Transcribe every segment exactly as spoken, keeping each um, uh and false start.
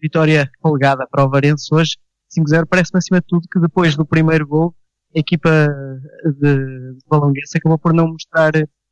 vitória folgada para o Varense hoje, cinco zero. Parece-me acima de tudo que depois do primeiro gol, a equipa de, de Valonguense acabou por não mostrar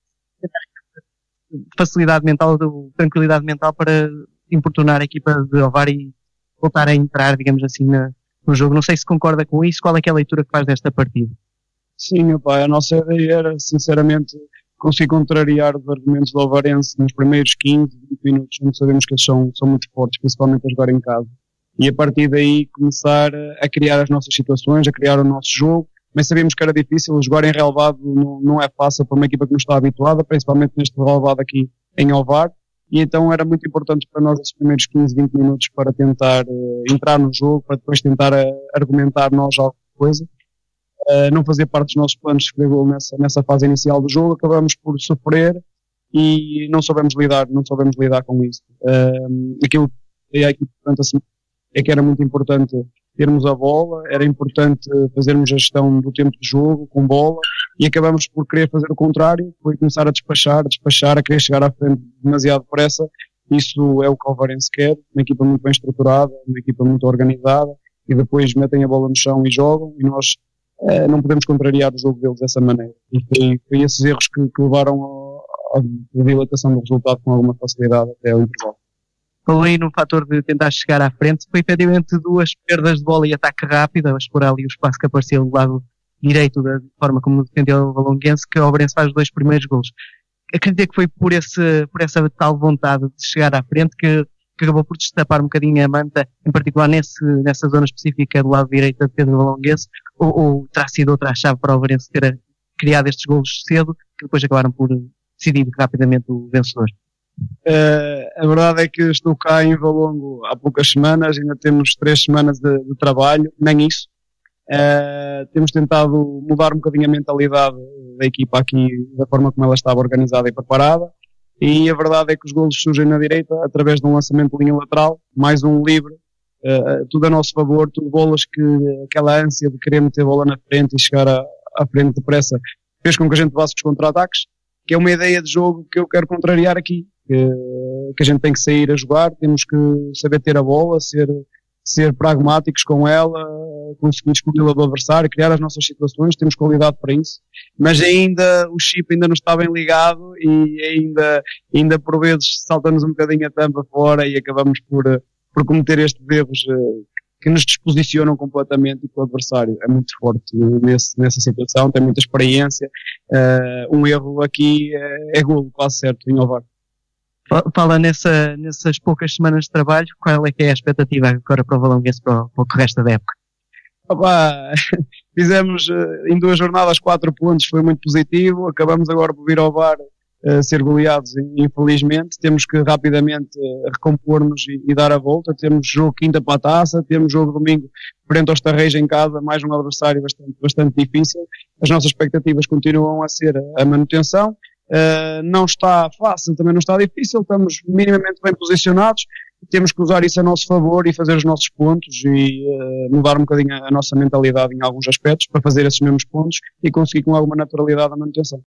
facilidade mental, tranquilidade mental para importunar a equipa de Ovar e voltar a entrar, digamos assim, na, no jogo. Não sei se concorda com isso, qual é que é a leitura que faz desta partida? Sim, meu pai, a nossa ideia era, sinceramente, conseguir contrariar os argumentos do Ovarense nos primeiros quinze, vinte minutos, onde sabemos que eles são, são muito fortes, principalmente a jogar em casa. E a partir daí começar a criar as nossas situações, a criar o nosso jogo. Mas sabíamos que era difícil, jogar em relevado não, não é fácil para uma equipa que não está habituada, principalmente neste relevado aqui em Ovar. E então era muito importante para nós esses primeiros quinze, vinte minutos para tentar uh, entrar no jogo, para depois tentar uh, argumentar nós alguma coisa. Uh, não fazer parte dos nossos planos de escrever gol nessa, nessa fase inicial do jogo, acabamos por sofrer e não soubemos lidar, não soubemos lidar com isso. Uh, aquilo que a equipe durante a semana é que era muito importante termos a bola, era importante fazermos a gestão do tempo de jogo com bola e acabamos por querer fazer o contrário, foi começar a despachar, a despachar, a querer chegar à frente demasiado depressa. Isso é o que o Ovarense quer, uma equipa muito bem estruturada, uma equipa muito organizada e depois metem a bola no chão e jogam e nós eh, não podemos contrariar o jogo deles dessa maneira. E foi, foi esses erros que, que levaram à dilatação do resultado com alguma facilidade até o intervalo. Falou aí no fator de tentar chegar à frente, foi efetivamente duas perdas de bola e ataque rápido, a explorar ali o espaço que apareceu do lado direito da forma como defendeu o Valonguense, que o Ovarense faz os dois primeiros golos. Acredito que foi por, esse, por essa tal vontade de chegar à frente que, que acabou por destapar um bocadinho a manta, em particular nesse, nessa zona específica do lado direito da defesa do Valonguense, ou, ou terá sido outra chave para o Ovarense ter criado estes golos cedo, que depois acabaram por decidir rapidamente o vencedor. Uh, a verdade é que estou cá em Valongo há poucas semanas, ainda temos três semanas de, de trabalho, nem isso. Uh, temos tentado mudar um bocadinho a mentalidade da equipa aqui, da forma como ela estava organizada e preparada, e a verdade é que os golos surgem na direita através de um lançamento de linha lateral, mais um livre, uh, tudo a nosso favor, tudo bolas que aquela ânsia de querer meter a bola na frente e chegar à, à frente depressa fez com que a gente levasse os contra-ataques, que é uma ideia de jogo que eu quero contrariar aqui. Que, que a gente tem que sair a jogar, temos que saber ter a bola, ser, ser pragmáticos com ela, conseguir escolher o adversário, criar as nossas situações, temos qualidade para isso, mas ainda o chip ainda não está bem ligado e ainda, ainda por vezes salta-nos um bocadinho a tampa fora e acabamos por, por cometer estes erros que nos disposicionam completamente e que o adversário é muito forte nesse, nessa situação, tem muita experiência, uh, um erro aqui é, é golo, quase certo, em Ovar. Fala nessa, nessas poucas semanas de trabalho, qual é que é a expectativa agora para o Valonguense para, para o resto da época? Opa, fizemos em duas jornadas quatro pontos, foi muito positivo, acabamos agora por vir ao V A R uh, ser goleados, infelizmente, temos que rapidamente uh, recompor-nos e, e dar a volta, temos jogo quinta para a taça, temos jogo domingo frente aos Tarreis em casa, mais um adversário bastante, bastante difícil, as nossas expectativas continuam a ser a manutenção. Uh, não está fácil, também não está difícil, estamos minimamente bem posicionados, temos que usar isso a nosso favor e fazer os nossos pontos e uh, mudar um bocadinho a, a nossa mentalidade em alguns aspectos para fazer esses mesmos pontos e conseguir com alguma naturalidade a manutenção.